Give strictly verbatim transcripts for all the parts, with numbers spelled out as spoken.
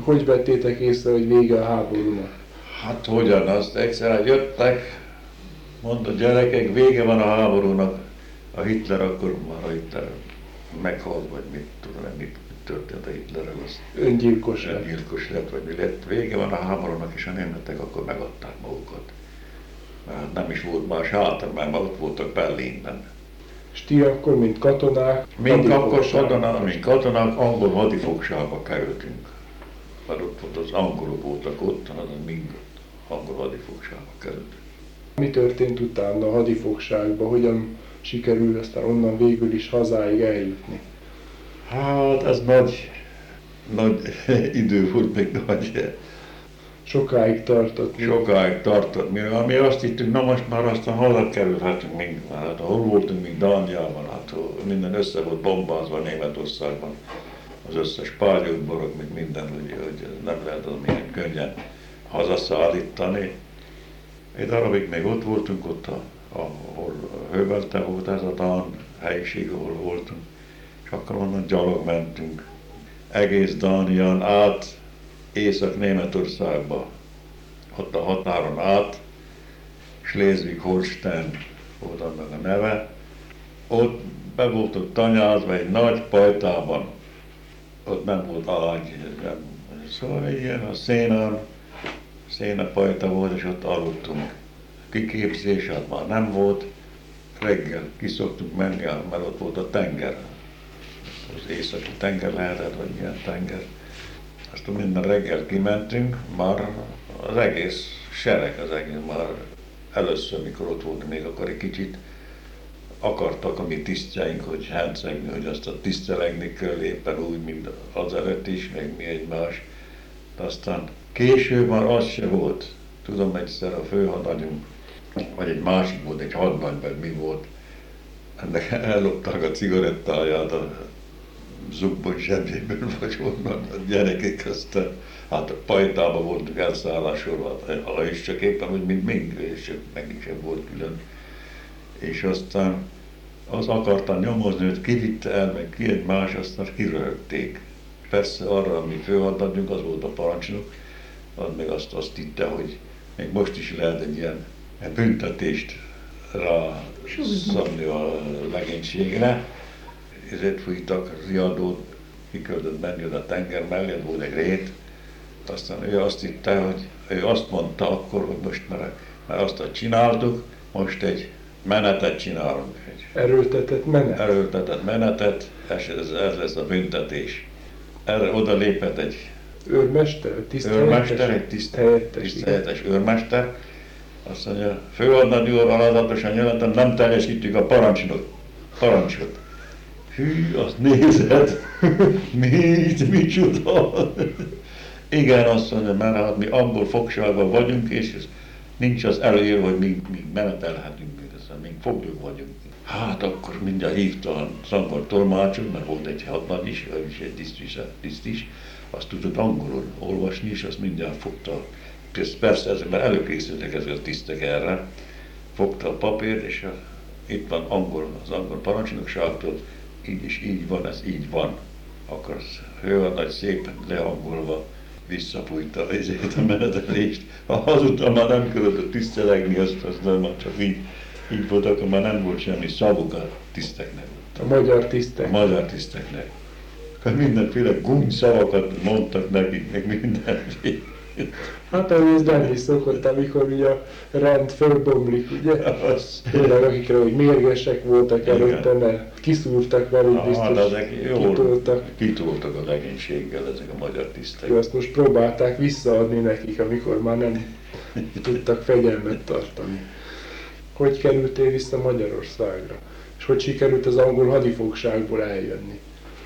Hogy vettétek észre, hogy vége a háborúnak? Hát hogyan, azt egyszer jöttek, mondta gyerekek, vége van a háborúnak. A Hitler akkor már a Hitler meghalt, vagy mit tudom, mit történt a Hitlerrel, az Öngyilkos lett. öngyilkos lett, vagy mi lett. Vége van a háborúnak, és a németek akkor megadták magukat. Mert nem is volt más hátra, mert már ott voltak Berlinben. És ti akkor, mint katonák, Mink akkor hadifogságba. katonák, mint katonák angol hadifogságba kerültünk. Mert ott volt az angolok voltak ott, hanem mink angol hadifogságba kerültünk. Mi történt utána a hadifogságban? Hogyan sikerül aztán onnan végül is hazáig eljutni? Hát ez nagy, nagy idő volt, még nagy. Sokáig tartott. Sokáig tartott. Mi, mi azt hittünk, na most már aztán haza kerülhetünk még, hát hol voltunk még Dániában, hát minden össze volt bombázva Németországban. Az összes pályaudvarok, meg minden, hogy, hogy nem lehet az milyen könnyen hazaszállítani. Egy darabig még ott voltunk, ott, a, ahol Hövelte volt ez a Dán helyiség, ahol voltunk, és akkor onnan gyalog mentünk. Egész Dánián át, Észak-Németországba, ott a határon át, Schleswig-Holstein volt annak a neve. Ott be voltunk tanyázva egy nagy pajtában, ott nem volt ágy, nem. Szóval ilyen a szénán, szénapajta volt, és ott aludtunk. Kiképzés hát már nem volt, reggel ki szoktunk menni, mert ott volt a tenger. Az északi tenger lehetett, vagy milyen tenger. Aztán minden reggel kimentünk, már az egész sereg, az egész már először, mikor ott volt még akkor egy kicsit, akartak a mi tisztjeink, hogy hencegni, hogy azt a tisztelegni kell éppen úgy, mint az előtt is, meg mi egymás. De aztán később már az se volt. Tudom, egyszer a főhadnagyunk, vagy egy másik volt, egy hadnagyban mi volt, ennek ellopták a cigarettáját a zubban zsebjéből, vagy honnan a gyerekek, aztán hát a pajtában voltunk elszállásolva, és csak éppen úgy, mint mind, és csak nekik sem volt külön. És aztán az akarta nyomozni, hogy ki vitte el, meg ki egy más, aztán kiröhögték. Persze arra, ami főhadnagyunk, az volt a parancsnok, az meg azt, azt hitte, hogy még most is lehet egy ilyen büntetést rá szabni a legénységre. Ezért fújtak riadót, ki kellett menni oda a tenger mellé, volt egy rét. Aztán ő azt hitte, hogy ő azt mondta akkor, hogy most már, már azt, hogy csináltuk, most egy menetet csinálunk. Egy Erőltetett menet? Erőltetett menetet, ez, ez, ez lesz a büntetés. Erre oda lépett egy őrmester, őrmester, egy tiszt, helyettes, tiszteletes őrmester. Azt mondja, főhadnagy úr, alázatosan jelentem, nem teljesítjük a parancsot. parancsot. Hű, azt nézed, mit, micsoda. Igen, azt mondja, mert hát mi angol fogságban vagyunk, és nincs az előírva, hogy mi, mi menetelhetünk, még foglyok vagyunk. Hát akkor mindjárt hívta az angol tolmácsot, mert volt egy hadnagy is, ő is egy tiszt is, tiszt is, azt tudott angolul olvasni, és azt mindjárt fogta. Persze ezekben előkészültek ezek a tisztek erre, fogta a papírt, és a, itt van angol, az angol parancsnokságtól, így is így van, ez így van. Akkor az hőhadnagy szépen leangolva visszafújta ezért a menetelést. Azután már nem kellett tisztelegni, azt, azt nem, már csak így, így volt, akkor már nem volt semmi szavuk a tiszteknek. A magyar tisztek. A magyar tiszteknek. Mindenféle gúnyszavakat mondtak nekik, meg mindenféle. Hát ez nem is szokott, amikor ugye a rend fölbomlik, ugye? Tényleg akikre, hogy mérgesek voltak előtte, mert kiszúrtak velük biztos, ah, ezek kitoltak. Kitoltak a legénységgel ezek a magyar tisztek. Azt most próbálták visszaadni nekik, amikor már nem tudtak fegyelmet tartani. Hogy kerültél vissza Magyarországra? És hogy sikerült az angol hadifogságból eljönni?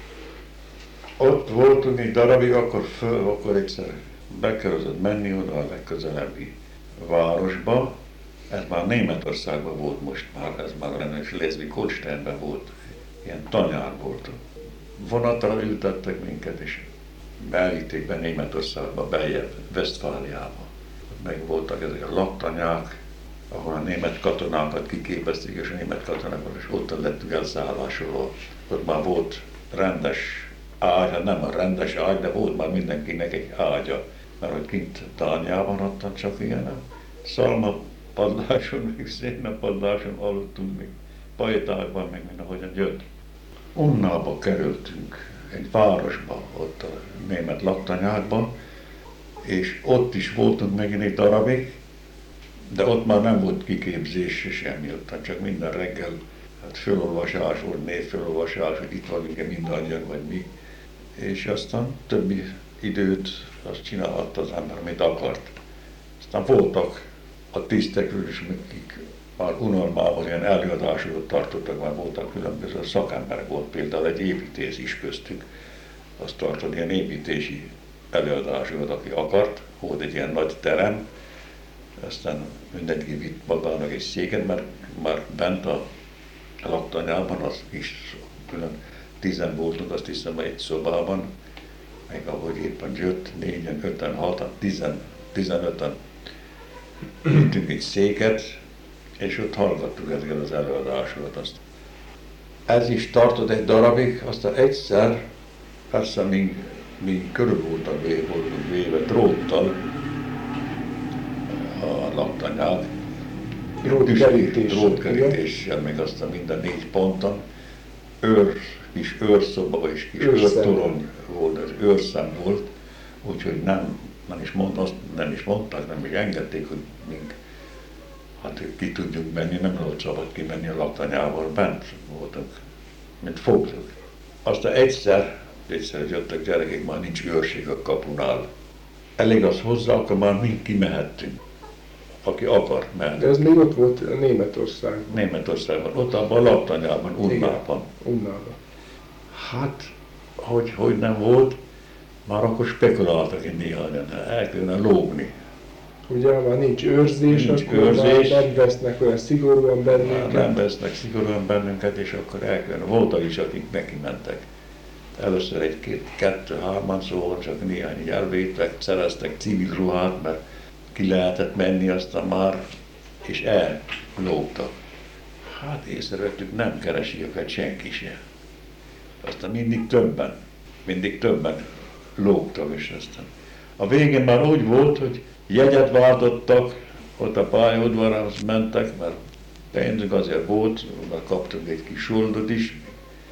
Ott voltunk egy darabig, akkor, föl, akkor egyszer be kellett menni oda a legközelebbi városba. Ez már Németországban volt most már, ez már lenne Schleswig-Holsteinben volt, ilyen tanyár volt. Vonatra ültettek minket, és beállíték be Németországba, beljebb, Westfáliába. Meg voltak ezek a laktanyák, ahol a német katonákat kiképezték, és a német katonákat, és ott lettük elszállásolva. Ott már volt rendes ágy, hát nem a rendes ágy, de volt már mindenkinek egy ágya. Mert hogy kint Dániában adtam csak ilyen szalma padláson, meg széna padláson aludtunk, még pajtákban, meg mind ahogyan jött. Onnába kerültünk, egy városba, ott a német laktanyákban, és ott is voltunk megint egy darabig, de ott már nem volt kiképzés semmi, ott csak minden reggel hát fölolvasás volt, névfölolvasás, hogy itt vagyunk-e mindannyian, vagy mi. És aztán többi időt azt csinálhatta az ember, amit akart. Aztán voltak a tisztekről is, akik már unalmával ilyen előadásokat tartottak, már voltak különböző szakemberek, volt például egy építész is köztük, azt tartott ilyen építési előadásokat, aki akart, volt egy ilyen nagy terem, aztán mindenki vitt magának egy széket, mert már bent a laktanyában az is külön tizen voltunk, azt hiszem egy szobában, meg ahogy éppen jött, négyen, öten, hatan, tizen, tizenöten vittünk egy széket, és ott hallgattuk ezeket az előadásokat. Azt. Ez is tartott egy darabig, aztán egyszer, persze mi, mi körül voltak véve, voltunk véve dróttal a laktanyát, Drótkerítés. Drótkerítéssel, meg aztán minden négy ponton, őr, kis őrszoba és kis Őrszem. őrtorony volt, ez őrszem volt, úgyhogy nem, nem, is mond, azt nem is mondták, nem is engedték, hogy mink hát ki tudjuk menni, nem volt szabad kimenni a laktanyával, bent voltak, mint fogtuk. Aztán egyszer, egyszer jöttek gyerekek, már nincs őrség a kapunál. Elég az hozzá, akkor már mind kimehettünk. Aki akar, mehet. De ez még ott volt Németországban. Németországban, ott abban a laktanyában, Unnában. Unnában. Hát, hogy, hogy nem volt, már akkor spekuláltak egy néhányan, el kellene lógni. Ugye, már nincs őrzés, Nincs akkor őrzés. már nem vesznek olyan szigorúan Már bennünket. nem vesznek szigorúan bennünket, és akkor el kellene. Voltak is, akik neki mentek. Először egy-két, kettő-hárman, szóval csak néhány így elvétek, szereztek civil ruhát, mert ki lehetett menni aztán már, és ellógtak. Hát észrevettük, nem keresi őket senki se. Aztán mindig többen, mindig többen lógtak, és aztán. A végén már úgy volt, hogy jegyet váltottak, ott a pályaudvarhoz mentek, mert pénzünk azért volt, mert kaptunk egy kis soldot is,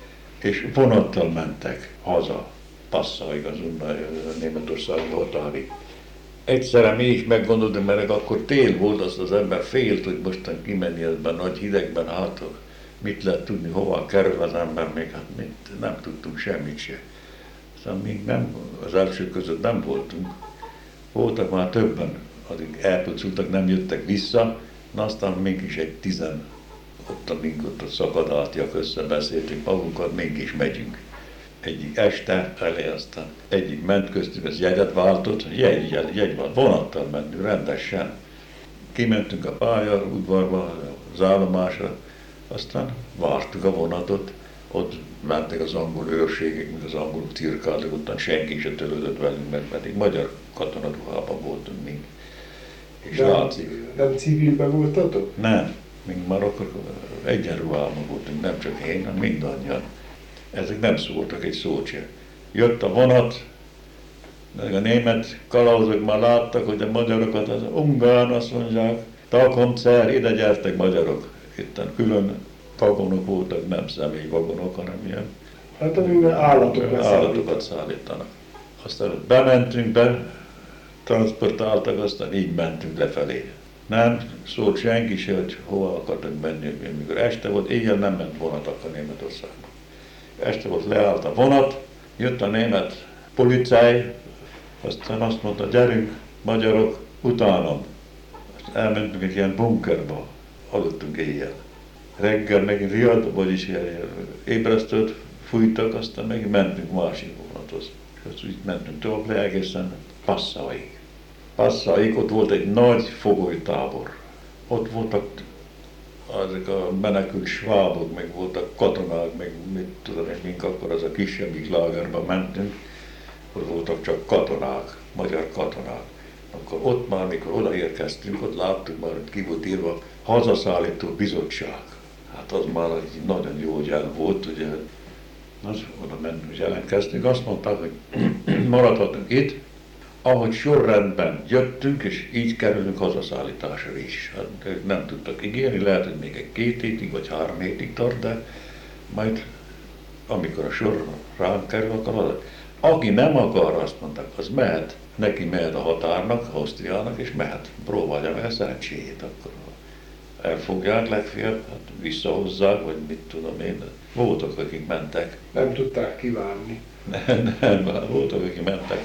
és vonattal mentek haza, Passaig, az Németország határig. Egyszerre mi is meggondoltunk, mert akkor tél volt, azt az ember félt, hogy mostan kimenni ebben nagy hidegben, hát mit lehet tudni, hova kerül az ember, még hát mit, nem tudtunk semmit se. Aztán még nem, az első között nem voltunk. Voltak már többen, akik elpucultak, nem jöttek vissza, na aztán mégis egy tizen, ott a mink ott a szakadátjak összebeszéltük magunkat, mégis megyünk. Egyik este elé, aztán egyik ment köztük, az jegyet váltott, jegy, jegy, jegy van, vonattal mentünk rendesen. Kimentünk a pálya udvarba, az állomásra, aztán vártuk a vonatot, ott mentek az angol őrségek, meg az angolok cirkáltak, ottan senki se törődött velünk, mert pedig magyar katonaruhában voltunk mi. És Nem, látszik. nem civilben voltatok? Nem, még már akkor egyenruhában voltunk, nem csak én, hanem mindannyian. Ezek nem szóltak egy szót se. Jött a vonat, meg a német kalauzok már láttak, hogy a magyarokat, az ungán azt mondják, Tagkomcer, ide gyertek magyarok. Itten külön vagonok voltak, nem személyvagonok, hanem ilyen Hát amiben állatokat állatokat szállítanak. Aztán bementünk be, transportáltak, aztán így mentünk lefelé. Nem szólt senki se, hogy hova akartak menni, amikor este volt, éjjel nem ment vonat akkor Németországban. Este volt, leállt a vonat, jött a német policáj, aztán azt mondta, gyerünk, magyarok, utánam. Aztán elmentünk egy ilyen bunkerba, aludtunk éjjel. Reggel megint riadt, vagyis ébresztőt fújtak, aztán megint mentünk másik vonathoz. És azt úgy mentünk tovább le egészen Passaig. Passaig, ott volt egy nagy fogolytábor. Ott voltak ezek a menekült svábok, meg voltak katonák, meg mit tudom én, mink akkor az a kisebbik lágerben mentünk, ott voltak csak katonák, magyar katonák. Akkor ott már, mikor odaérkeztünk, ott láttuk már, hogy ki volt írva hazaszállító bizottság. Hát az már egy nagyon jó jel volt, ugye Az, oda mentünk, jelentkeztünk, azt mondták, hogy maradhatunk itt, ahogy sorrendben jöttünk, és így kerülünk hazaszállításra is. Hát, ők nem tudtak ígérni, lehet, hogy még egy két hétig vagy három hétig tart, de majd amikor a sor ránk kerül, akkor haza. Aki nem akar, azt mondták, az mehet, neki mehet a határnak, Ausztriának, és mehet. Próbálja meg a szerencséjét, akkor elfogják legfeljebb, hát visszahozzák, vagy mit tudom én. Voltak, akik mentek. Nem tudták kívánni. Nem, nem, voltak, akik mentek,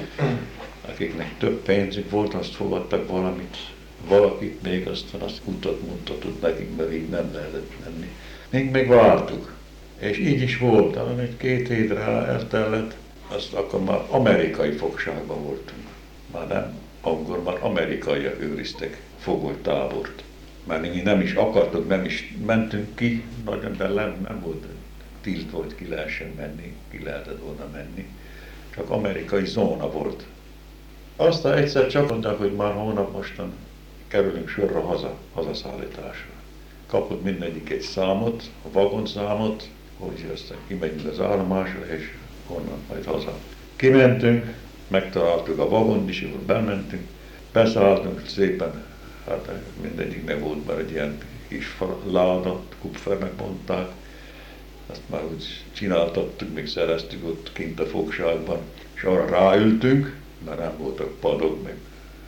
akiknek több pénzük volt, azt fogadtak valamit, valakit még, aztán azt utat mutatott nekik, mert így nem lehetett menni. Még még vártuk, és így is volt, talán egy két hétre eltellett, azt akkor már amerikai fogságban voltunk. Már nem angol, már amerikai őriztek fogolytábort. Mert mi nem is akartuk, nem is mentünk ki, nagyon, de nem, nem volt tilt volt, ki lehessen menni, ki lehetett volna menni. Csak amerikai zóna volt. Aztán egyszer csak mondták, hogy már hónap mostan kerülünk sorra haza, hazaszállításra. Kapott mindegyik egy számot, a vagonszámot, hogy aztán kimegyünk az állomásra, és onnan majd haza. Kimentünk, megtaláltuk a vagont is, akkor bementünk, beszálltunk szépen, hát mindegyiknek volt már egy ilyen kis láda, kupfernek mondták, azt már úgy csináltattuk, még szereztük ott kint a fogságban, és arra ráültünk, mert nem voltak padok, meg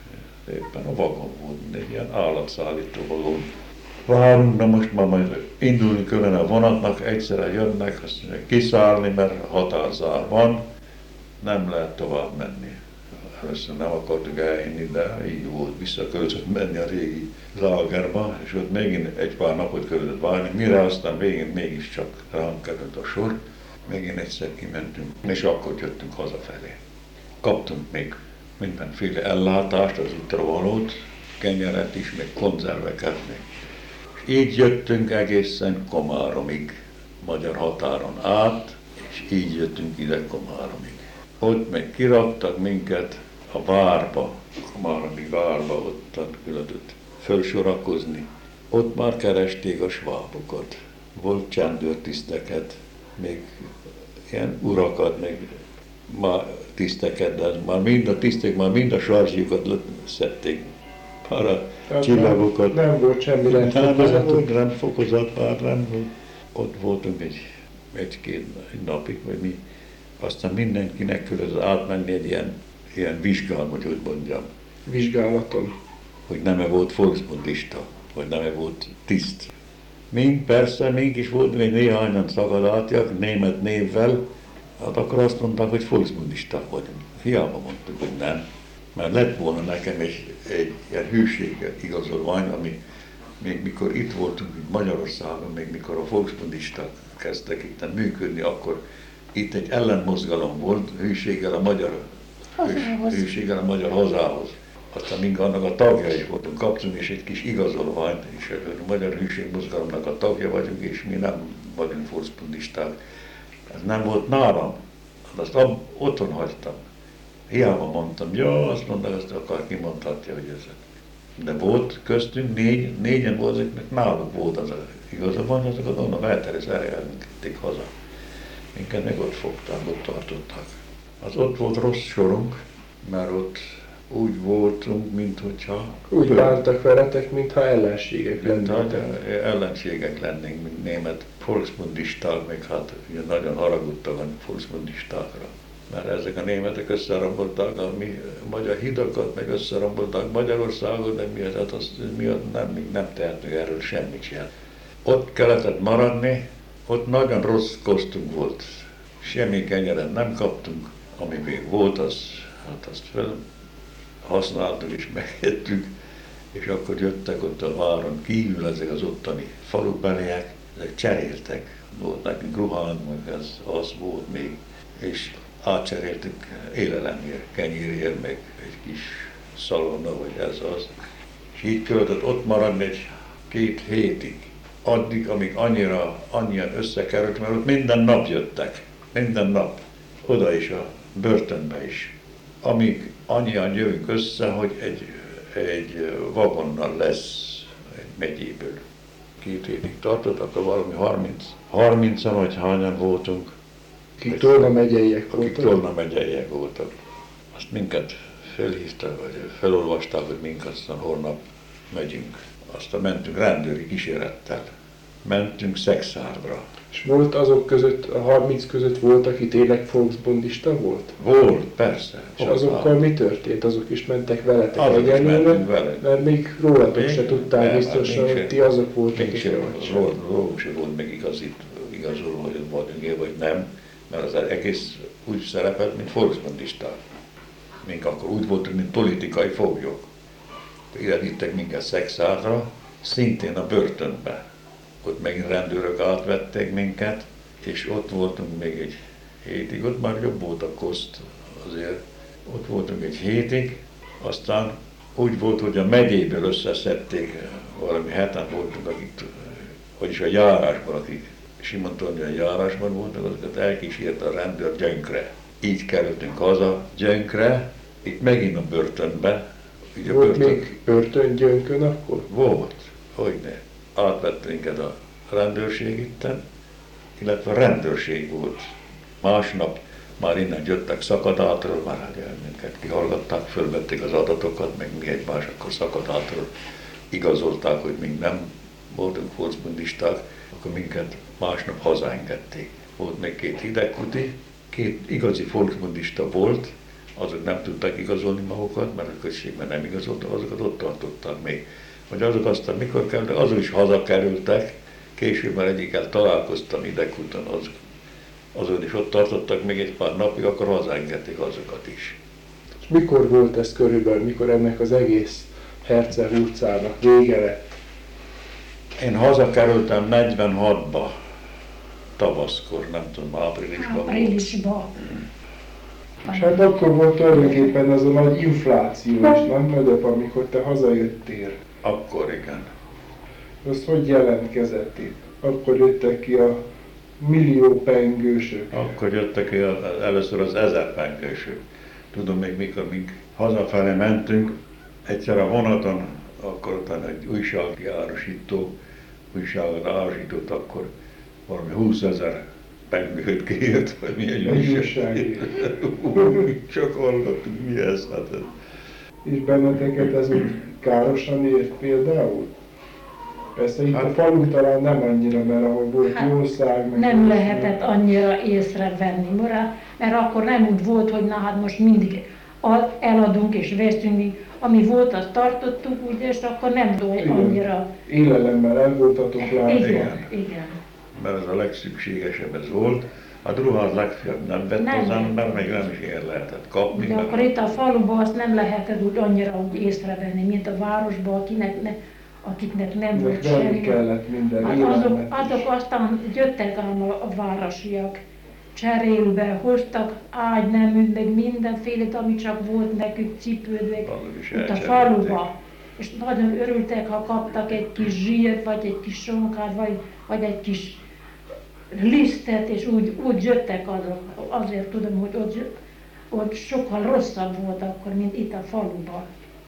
éppen a vagon volt, egy ilyen állatszállító vagon. Várunk, na most már majd indulni kellene a vonatnak, egyszerre jönnek, azt mondják, kiszállni, mert határzár van, nem lehet tovább menni. Először nem akartuk elhinni, de így volt, vissza kellett menni a régi lágerba, és ott megint egy pár napot kellett várni, mire aztán végén mégiscsak ránk került a sor, megint egyszer kimentünk, és akkor jöttünk hazafelé. Kaptunk még mindenféle ellátást, az útravalót, kenyeret is, meg konzerveket még. És így jöttünk egészen Komáromig, magyar határon át, és így jöttünk ide Komáromig. Ott meg kiraktak minket a várba, Komáromi várba, ott küldött felsorakozni. Ott már keresték a svábokat. Volt csendőrtiszteket, még ilyen urakat, meg már tiszteket, de már mind a tisztek, már mind a sarzsiukat szedték. Már a csillagokat. Nem, nem volt semmi rendfokozat. Nem rendfokozat, már nem volt. Ott voltunk egy, egy-két napig, vagy mi. Aztán mindenkinek kellett átmenni egy ilyen, ilyen vizsgál, hogy úgy mondjam. Vizsgálaton. Hogy nem-e volt volksbundista, vagy nem-e volt tiszt. Mink, persze, mink is volt még néhányan szakadátjak, német névvel, hát akkor azt mondták, hogy volksbundisták vagyunk. Hiába mondtuk, hogy nem. Mert lett volna nekem egy, egy ilyen hűséggel igazolvány, ami még mikor itt voltunk, itt Magyarországon, még mikor a volksbundisták kezdtek itt működni, akkor itt egy ellenmozgalom volt, hűséggel a magyar, hűs, hűséggel a magyar hazához. Aztán mink annak a tagjai voltunk, kaptunk és egy kis igazolványt, és a magyar hűségmozgalomnak a tagja vagyunk, és mi nem vagyunk volksbundisták. Ez nem volt nálam, azt otthon hagytam. Hiába mondtam, jó, azt mondták, azt akar, ki mondhatja, hogy ez. De volt köztünk négy, négyen volt, akiknek náluk volt az igazolvány, azokat onnan elterezték haza. Minket meg ott fogták, ott tartották. Az ott volt rossz sorunk, mert ott úgy voltunk, minthogyha... Úgy bántak veletek, mintha ellenségek lennénk. ellenségek lennénk, mint német volksbundisták, meg hát ugye nagyon haragudtak a volksbundistákra. Mert ezek a németek összerambolták a mi magyar hidakat, meg összerambolták Magyarországot, de mi, hát azt, mi nem, nem tehetünk erről semmit sem. Ott kellett maradni, ott nagyon rossz kosztunk volt. Semmi kenyeret nem kaptunk, ami még volt, az, hát azt fel használtuk és megettük, és akkor jöttek ott a váron kívül ezek az ottani falubeliek, ezek cseréltek. Volt nekünk ruhánk, meg ez, az volt még, és átcseréltük élelemért, kenyérért, meg egy kis szalonna, vagy ez az. És így kellett ott maradni egy két hétig. Addig, amíg annyira, annyian összekerült, mert ott minden nap jöttek, minden nap, oda is, a börtönbe is. Amíg annyian jövünk össze, hogy egy, egy vagonnal lesz egy megyéből. Két hétig tartott, akkor valami harminc, harmincan vagy hányan voltunk, Akik Tolna megyeiek akik voltak. Tolna megyeiek voltak. Azt minket felhívtak, vagy felolvasták, hogy mink aztán holnap megyünk. Aztán mentünk rendőri kísérettel. Mentünk Szexárdra. És volt azok között, a harminc között volt, aki tényleg Volksbundista volt? Volt, persze. És azokkal mi történt? Azok is mentek veletek Azok is egyenlőre? mentünk vele. Mert még rólatok Még se tudták nem, biztosan, még hogy se. ti azok voltak. Még sem volt, rólunk sem volt még igazít, igazoló, hogy ott vagyunk én vagy nem, mert az egész úgy szerepelt, mint Volksbundista. Mink akkor úgy voltunk, mint politikai foglyok. Ide vittek minket Szexárdra, szintén a börtönbe. Ott megint rendőrök átvették minket, és ott voltunk még egy hétig, ott már jobb volt a koszt azért. Ott voltunk egy hétig, aztán úgy volt, hogy a megyéből összeszedték, valami heten voltunk, akik, vagyis a járásban, akik Simontornyi a járásban voltak, azokat elkísért a rendőr Gyönkre. Így kerültünk haza Gyönkre, itt megint a börtönbe. Ugye volt börtön... még börtön Gyönkön akkor? Volt, hogyne. Átvett minket a rendőrség itten, illetve a rendőrség volt. Másnap már innen jöttek szakadátról, már hát minket kihallgatták, fölvették az adatokat, meg mi egymás akkor szakadátról igazolták, hogy még nem voltunk volksbundisták, akkor minket másnap hazaengedték. Volt még két hidegkuti, két igazi volksbundista volt, azok nem tudták igazolni magukat, mert a községben nem igazoltak, azokat ott tartották még. Hogy azok aztán mikor kerültek, azok is hazakerültek, később már egyikkel találkoztam idegúton, azok, azon is ott tartottak még egy pár napig, akkor hazaengedték azokat is. És mikor volt ez körülbelül, mikor ennek az egész Herceg utcának vége lett? Én hazakerültem negyvenhatba, tavaszkor, nem tudom, áprilisban volt. Áprilisban. És hát akkor volt tulajdonképpen az a nagy infláció is, nem nagyobb, amikor te hazajöttél. Akkor igen. Az hogy jelentkezett itt? Akkor jöttek ki a millió pengősök. Akkor jöttek ki a, először az ezer pengősök. Tudom még mikor mink hazafelé mentünk, egyszer a vonaton, akkor utána egy újságjárosító, újságot árusított, akkor valami húszezer pengőt kiírt, vagy milyen újság. Csak hallgattuk, mi ez? Hát ez. És benneteket ez úgy károsan ért például? Persze itt hát, a falu talán nem annyira, mert ahol volt hát, jószág, meg nem lehetett annyira észrevenni, mert akkor nem úgy volt, hogy na hát most mindig eladunk és veszünk, ami volt, azt tartottuk, ugye, és akkor nem volt annyira... Élelemmel el voltatok látva. Igen, igen. Mert ez a legszükségesebb ez volt. A ruhát legfeljebb nem vett nem az ember, meg nem is ilyen lehetett kapni. De akkor itt a faluban azt nem lehetett úgy annyira úgy észrevenni, mint a városban, akinek, ne, akiknek nem de volt semmi. kellett minden hát azok, azok aztán jöttek ám a, a városiak cserélbe, hoztak ágyneműt, meg mindenfélét, ami csak volt nekük, cipődők itt a faluba. És nagyon örültek, ha kaptak egy kis zsírt, vagy egy kis sonkát, vagy, vagy egy kis lisztet, és úgy, úgy jöttek azok. Azért tudom, hogy ott, ott sokkal rosszabb volt akkor, mint itt a faluban.